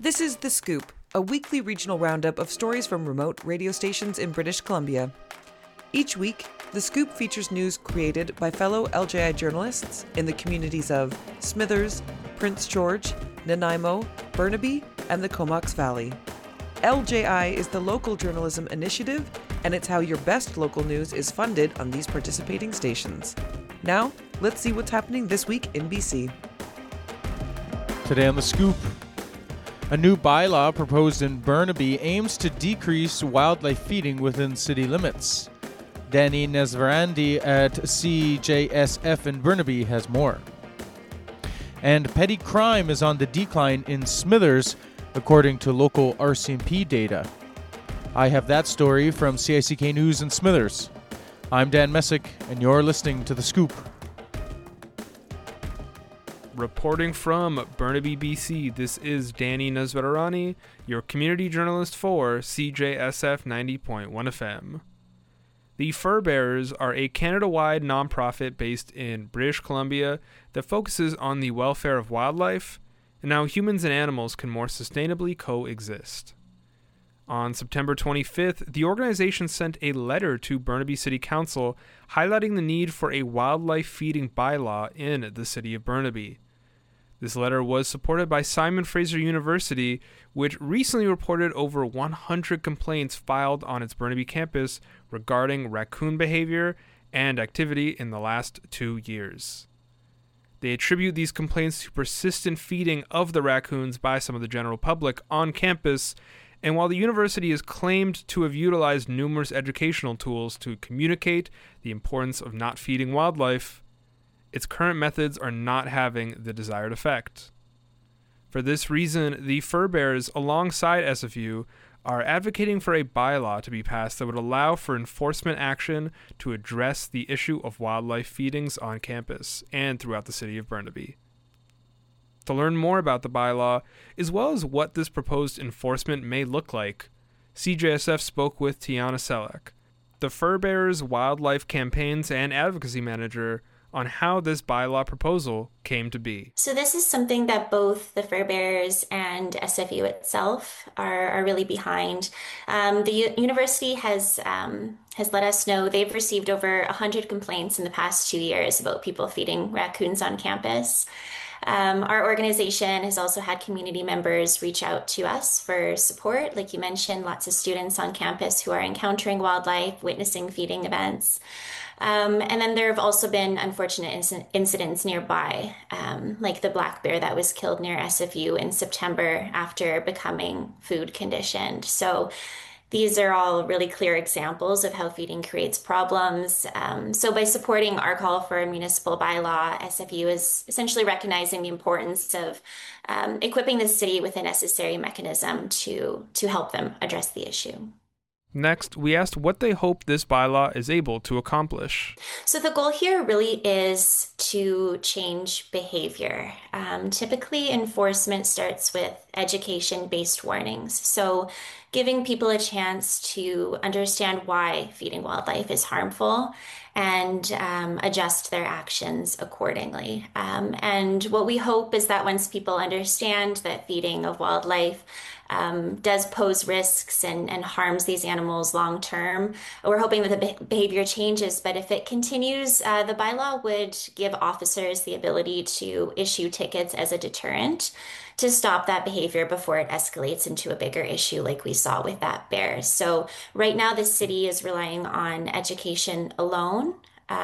This is The Scoop, a weekly regional roundup of stories from remote radio stations in British Columbia. Each week, The Scoop features news created by fellow LJI journalists in the communities of Smithers, Prince George, Nanaimo, Burnaby, and the Comox Valley. LJI is the local journalism initiative, and it's how your best local news is funded on these participating stations. Now, let's see what's happening this week in BC. Today on The Scoop, a new bylaw proposed in Burnaby aims to decrease wildlife feeding within city limits. Danny Nesvarandi at CJSF in Burnaby has more. And petty crime is on the decline in Smithers, according to local RCMP data. I have that story from CICK News in Smithers. I'm Dan Messick, and you're listening to The Scoop. Reporting from Burnaby, BC, this is Danny Nesvarani, your community journalist for CJSF 90.1 FM. The Fur Bearers are a Canada-wide nonprofit based in British Columbia that focuses on the welfare of wildlife and how humans and animals can more sustainably coexist. On September 25th, the organization sent a letter to Burnaby City Council highlighting the need for a wildlife feeding bylaw in the city of Burnaby. This letter was supported by Simon Fraser University, which recently reported over 100 complaints filed on its Burnaby campus regarding raccoon behavior and activity in the last 2 years. They attribute these complaints to persistent feeding of the raccoons by some of the general public on campus, and while the university is claimed to have utilized numerous educational tools to communicate the importance of not feeding wildlife, its current methods are not having the desired effect. For this reason, the Fur Bearers, alongside SFU, are advocating for a bylaw to be passed that would allow for enforcement action to address the issue of wildlife feedings on campus and throughout the city of Burnaby. To learn more about the bylaw, as well as what this proposed enforcement may look like, CJSF spoke with Tiana Selak, the Fur Bearers Wildlife Campaigns and Advocacy Manager, on how this bylaw proposal came to be. So this is something that both the Fur Bearers and SFU itself are really behind. The university has let us know they've received over 100 complaints in the past 2 years about people feeding raccoons on campus. Our organization has also had community members reach out to us for support. Like you mentioned, lots of students on campus who are encountering wildlife, witnessing feeding events. And then there have also been unfortunate incidents nearby, like the black bear that was killed near SFU in September after becoming food conditioned. So these are all really clear examples of how feeding creates problems. So by supporting our call for a municipal bylaw, SFU is essentially recognizing the importance of equipping the city with a necessary mechanism to help them address the issue. Next, we asked what they hope this bylaw is able to accomplish. So the goal here really is to change behavior. Typically, enforcement starts with education-based warnings. So giving people a chance to understand why feeding wildlife is harmful and adjust their actions accordingly. And what we hope is that once people understand that feeding of wildlife does pose risks and harms these animals long term, we're hoping that the behavior changes. But if it continues, the bylaw would give officers the ability to issue tickets as a deterrent to stop that behavior before it escalates into a bigger issue like we saw with that bear. So right now the city is relying on education alone.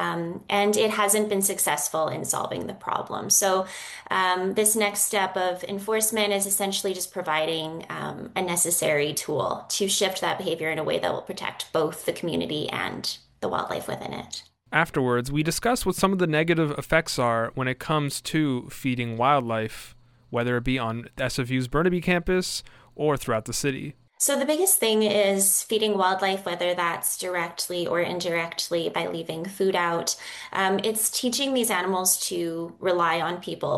And it hasn't been successful in solving the problem. So this next step of enforcement is essentially just providing a necessary tool to shift that behavior in a way that will protect both the community and the wildlife within it. Afterwards, we discuss what some of the negative effects are when it comes to feeding wildlife, whether it be on SFU's Burnaby campus or throughout the city. So the biggest thing is feeding wildlife, whether that's directly or indirectly by leaving food out. It's teaching these animals to rely on people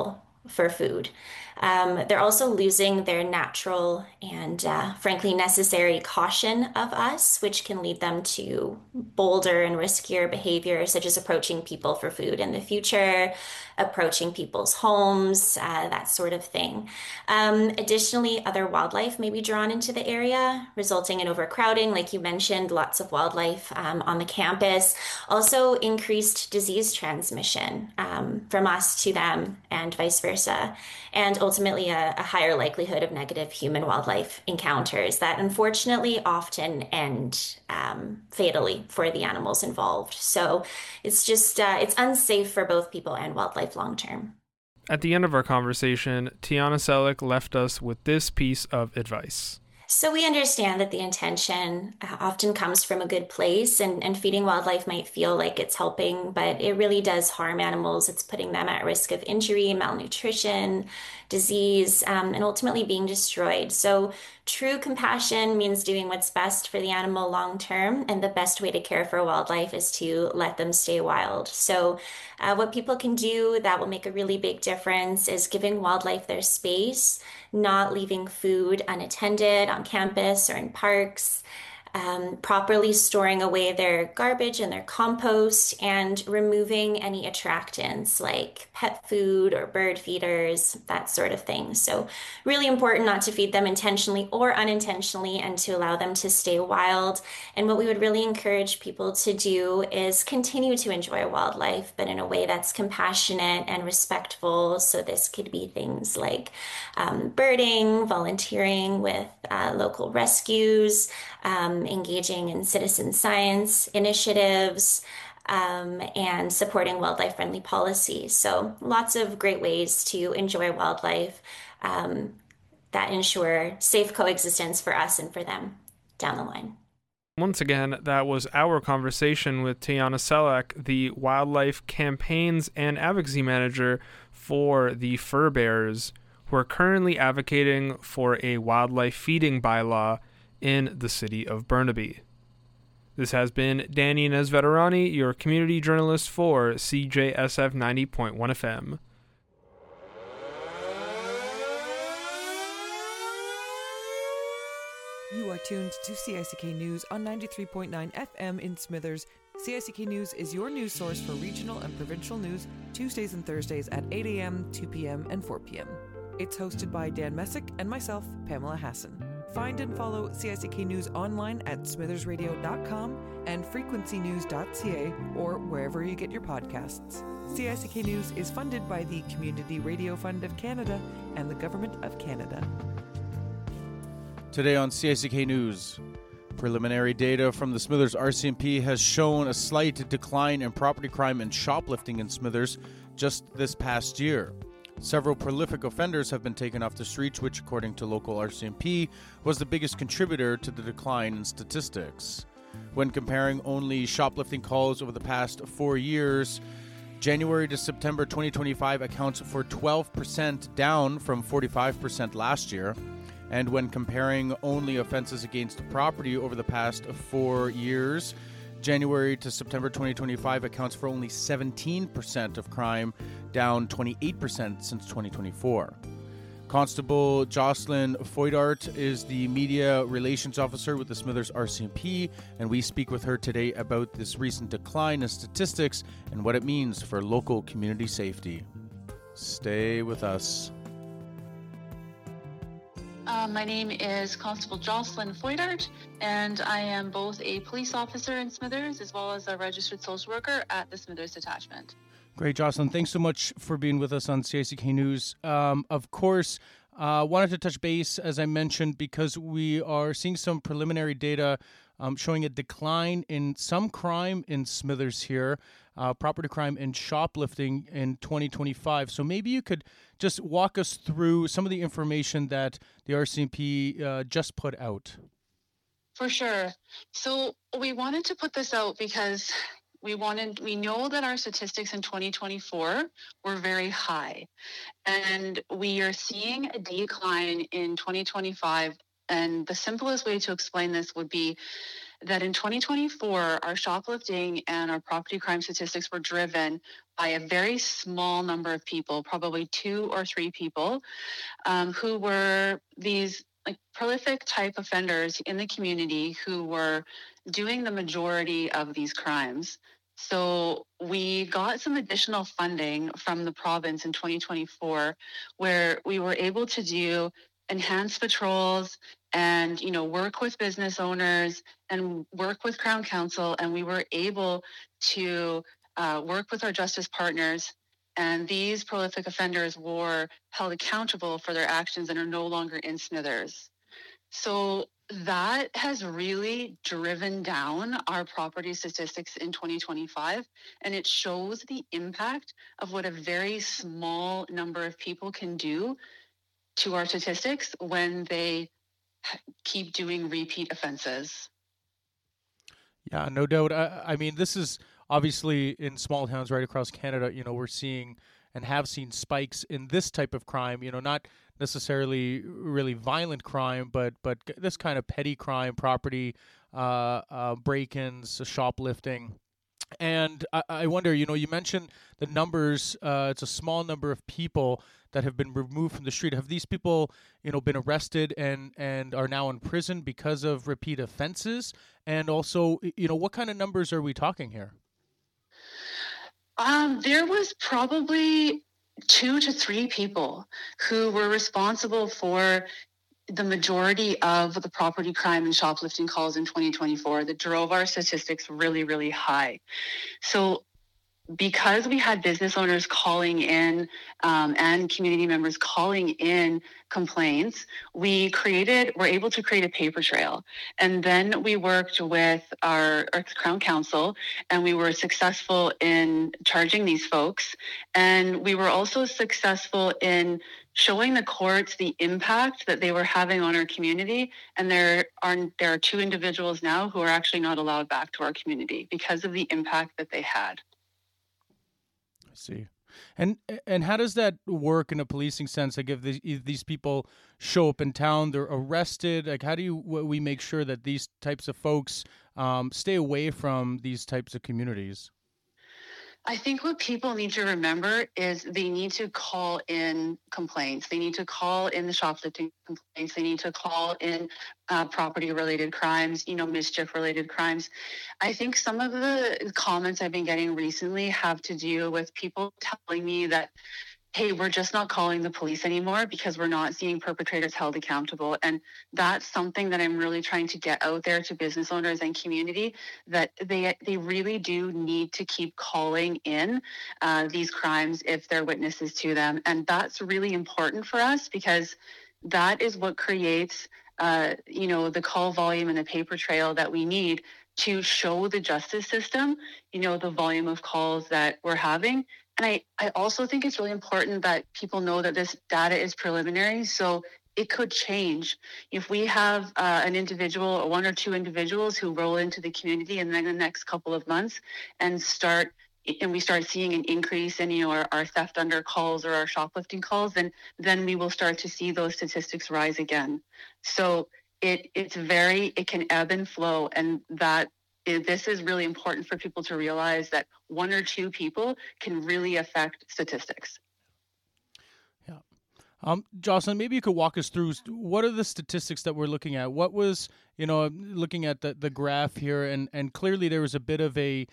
for food. They're also losing their natural and, frankly, necessary caution of us, which can lead them to bolder and riskier behavior, such as approaching people for food in the future, approaching people's homes, that sort of thing. Additionally, other wildlife may be drawn into the area, resulting in overcrowding, like you mentioned, lots of wildlife on the campus. Also, increased disease transmission from us to them and vice versa, and ultimately a higher likelihood of negative human wildlife encounters that unfortunately often end fatally for the animals involved. So it's just, it's unsafe for both people and wildlife long term. At the end of our conversation, Tiana Selleck left us with this piece of advice. So we understand that the intention often comes from a good place, and feeding wildlife might feel like it's helping, but it really does harm animals. It's putting them at risk of injury, malnutrition, disease, and ultimately being destroyed. So true compassion means doing what's best for the animal long term, and the best way to care for wildlife is to let them stay wild. So what people can do that will make a really big difference is giving wildlife their space, not leaving food unattended on campus or in parks, properly storing away their garbage and their compost, and removing any attractants like pet food or bird feeders, that sort of thing. So really important not to feed them intentionally or unintentionally, and to allow them to stay wild. And what we would really encourage people to do is continue to enjoy wildlife, but in a way that's compassionate and respectful. So this could be things like birding, volunteering with local rescues, engaging in citizen science initiatives, and supporting wildlife-friendly policies. So lots of great ways to enjoy wildlife that ensure safe coexistence for us and for them down the line. Once again, that was our conversation with Tiana Selleck, the Wildlife Campaigns and Advocacy Manager for the Fur Bearers, who are currently advocating for a wildlife feeding bylaw in the city of Burnaby. This has been Danny Nesveterani, your community journalist for CJSF 90.1 FM. You are tuned to CICK News on 93.9 FM in Smithers. CICK News is your news source for regional and provincial news, Tuesdays and Thursdays at 8 a.m., 2 p.m., and 4 p.m. It's hosted by Dan Messick and myself, Pamela Hassan. Find and follow CICK News online at smithersradio.com and frequencynews.ca, or wherever you get your podcasts. CICK News is funded by the Community Radio Fund of Canada and the Government of Canada. Today on CICK News, preliminary data from the Smithers RCMP has shown a slight decline in property crime and shoplifting in Smithers just this past year. Several prolific offenders have been taken off the streets, which, according to local RCMP, was the biggest contributor to the decline in statistics. When comparing only shoplifting calls over the past 4 years, January to September 2025 accounts for 12%, down from 45% last year. And when comparing only offenses against property over the past 4 years, January to September 2025 accounts for only 17% of crime, down 28% since 2024. Constable Jocelyn Foydart is the Media Relations Officer with the Smithers RCMP, and we speak with her today about this recent decline in statistics and what it means for local community safety. Stay with us. My name is Constable Jocelyn Foydart, and I am both a police officer in Smithers as well as a registered social worker at the Smithers Detachment. Great, Jocelyn. Thanks so much for being with us on CICK News. Of course, wanted to touch base, as I mentioned, because we are seeing some preliminary data showing a decline in some crime in Smithers here, property crime and shoplifting in 2025. So maybe you could just walk us through some of the information that the RCMP just put out. For sure. So we wanted to put this out because we know that our statistics in 2024 were very high, and we are seeing a decline in 2025. And the simplest way to explain this would be that in 2024, our shoplifting and our property crime statistics were driven by a very small number of people, probably 2 or 3 people, who were these like prolific type offenders in the community who were doing the majority of these crimes. So we got some additional funding from the province in 2024, where we were able to do enhanced patrols and, you know, work with business owners and work with Crown Council. And we were able to work with our justice partners. And these prolific offenders were held accountable for their actions and are no longer in Smithers. So that has really driven down our property statistics in 2025. And it shows the impact of what a very small number of people can do to our statistics when they keep doing repeat offenses. Yeah, no doubt. I mean, this is obviously in small towns right across Canada. You know, we're seeing and have seen spikes in this type of crime. You know, not necessarily really violent crime, but this kind of petty crime, property break-ins, shoplifting. And I wonder, you know, you mentioned the numbers. It's a small number of people that have been removed from the street. Have these people, you know, been arrested and are now in prison because of repeat offenses? And also, you know, what kind of numbers are we talking here? There was probably 2 to 3 people who were responsible for the majority of the property crime and shoplifting calls in 2024 that drove our statistics really, really high. So because we had business owners calling in and community members calling in complaints, were able to create a paper trail. And then we worked with our Crown Council, and we were successful in charging these folks. And we were also successful in showing the courts the impact that they were having on our community. And there are 2 individuals now who are actually not allowed back to our community because of the impact that they had. See. And how does that work in a policing sense? Like if these people show up in town, they're arrested. Like how do we make sure that these types of folks stay away from these types of communities? I think what people need to remember is they need to call in complaints. They need to call in the shoplifting complaints. They need to call in property-related crimes, you know, mischief-related crimes. I think some of the comments I've been getting recently have to do with people telling me that, hey, we're just not calling the police anymore because we're not seeing perpetrators held accountable. And that's something that I'm really trying to get out there to business owners and community, that they really do need to keep calling in these crimes if they're witnesses to them. And that's really important for us because that is what creates, you know, the call volume and the paper trail that we need to show the justice system, you know, the volume of calls that we're having. And I also think it's really important that people know that this data is preliminary, so it could change. If we have an individual or 1 or 2 individuals who roll into the community in the next couple of months and we start seeing an increase in, you know, our theft under calls or our shoplifting calls, then we will start to see those statistics rise again. So it can ebb and flow, and this is really important for people to realize that 1 or 2 people can really affect statistics. Yeah. Jocelyn, maybe you could walk us through what are the statistics that we're looking at? What was, you know, looking at the graph here, and clearly there was a bit of a,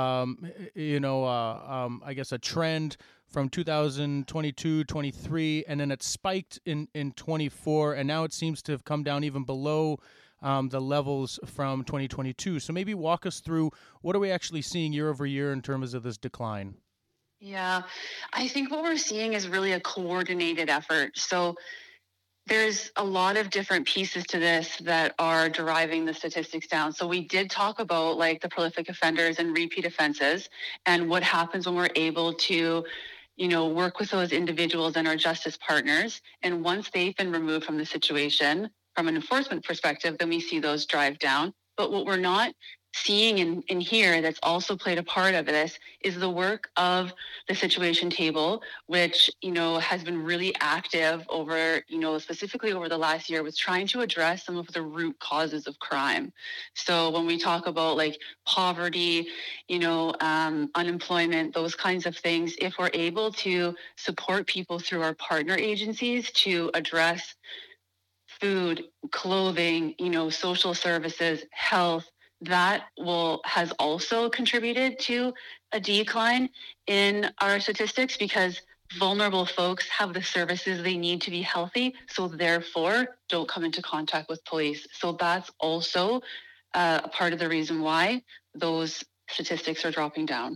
I guess a trend from 2022, 23, and then it spiked in 24, and now it seems to have come down even below the levels from 2022. So maybe walk us through what are we actually seeing year over year in terms of this decline? Yeah, I think what we're seeing is really a coordinated effort. So there's a lot of different pieces to this that are deriving the statistics down. So we did talk about like the prolific offenders and repeat offenses and what happens when we're able to, you know, work with those individuals and our justice partners. And once they've been removed from the situation, from an enforcement perspective, then we see those drive down. But what we're not seeing in here that's also played a part of this is the work of the Situation Table, which, has been really active over, specifically over the last year, was trying to address some of the root causes of crime. So when we talk about like poverty, unemployment, those kinds of things, if we're able to support people through our partner agencies to address food, clothing, social services, health, that has also contributed to a decline in our statistics because vulnerable folks have the services they need to be healthy, so therefore don't come into contact with police. So that's also a part of the reason why those statistics are dropping down.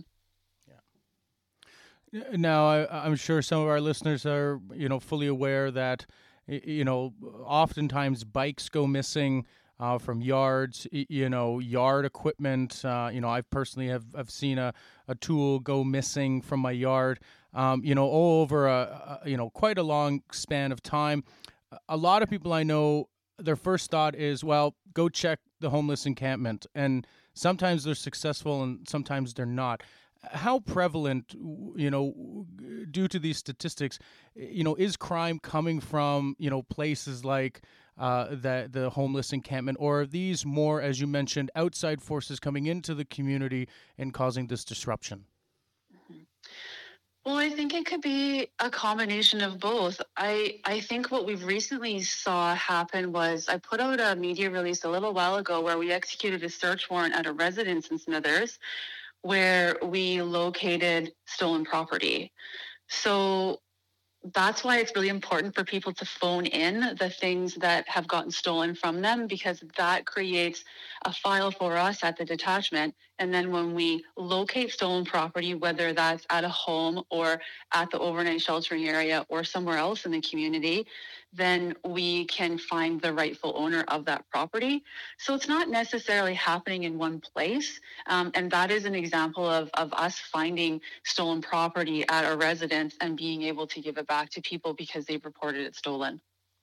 Now, I'm sure some of our listeners are, fully aware that, oftentimes bikes go missing from yards, yard equipment. I personally have seen a tool go missing from my yard, all over quite a long span of time. A lot of people I know, their first thought is, well, go check the homeless encampment. And sometimes they're successful and sometimes they're not. How prevalent, due to these statistics, is crime coming from, places like the homeless encampment, or are these more, as you mentioned, outside forces coming into the community and causing this disruption? Well, I think it could be a combination of both. I think what we've recently saw happen was I put out a media release a little while ago where we executed a search warrant at a residence in Smithers where we located stolen property. So that's why it's really important for people to phone in the things that have gotten stolen from them, because that creates a file for us at the detachment. And then when we locate stolen property, whether that's at a home or at the overnight sheltering area or somewhere else in the community, then we can find the rightful owner of that property. So it's not necessarily happening in one place. And that is an example of us finding stolen property at our residence and being able to give it back to people because they've reported it stolen.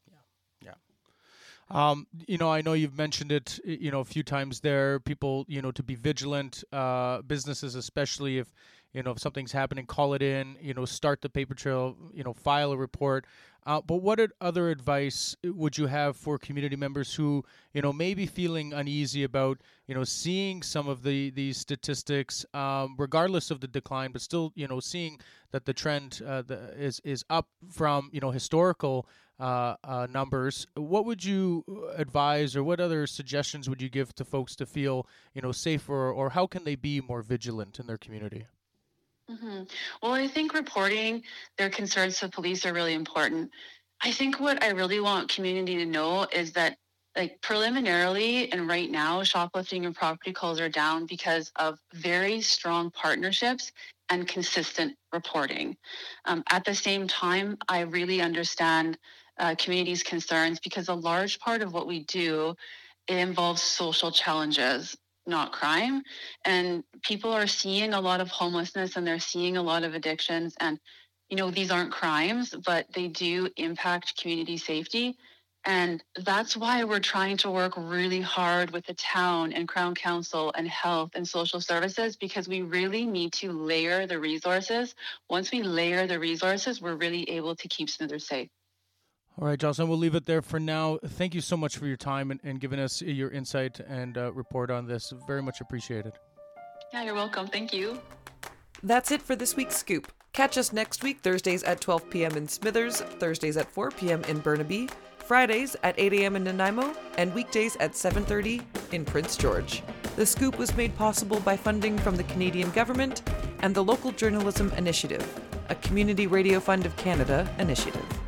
I know you've mentioned it, a few times there, people, to be vigilant, businesses, especially if something's happening, call it in, start the paper trail, file a report. But what other advice would you have for community members who, may be feeling uneasy about, seeing some of these statistics, regardless of the decline, but still, seeing that the trend is up from, historical numbers? What would you advise, or what other suggestions would you give to folks to feel, safer, or how can they be more vigilant in their community? Mm-hmm. Well, I think reporting their concerns to police are really important. I think what I really want community to know is that, like, preliminarily and right now, shoplifting and property calls are down because of very strong partnerships and consistent reporting. At the same time, I really understand community's concerns because a large part of what we do, it involves social challenges, not crime. And people are seeing a lot of homelessness and they're seeing a lot of addictions. And, these aren't crimes, but they do impact community safety. And that's why we're trying to work really hard with the town and Crown Council and health and social services, because we really need to layer the resources. Once we layer the resources, we're really able to keep Smithers safe. All right, Jocelyn, we'll leave it there for now. Thank you so much for your time and giving us your insight and report on this. Very much appreciated. Yeah, you're welcome. Thank you. That's it for this week's Scoop. Catch us next week, Thursdays at 12 p.m. in Smithers, Thursdays at 4 p.m. in Burnaby, Fridays at 8 a.m. in Nanaimo, and weekdays at 7:30 in Prince George. The Scoop was made possible by funding from the Canadian government and the Local Journalism Initiative, a Community Radio Fund of Canada initiative.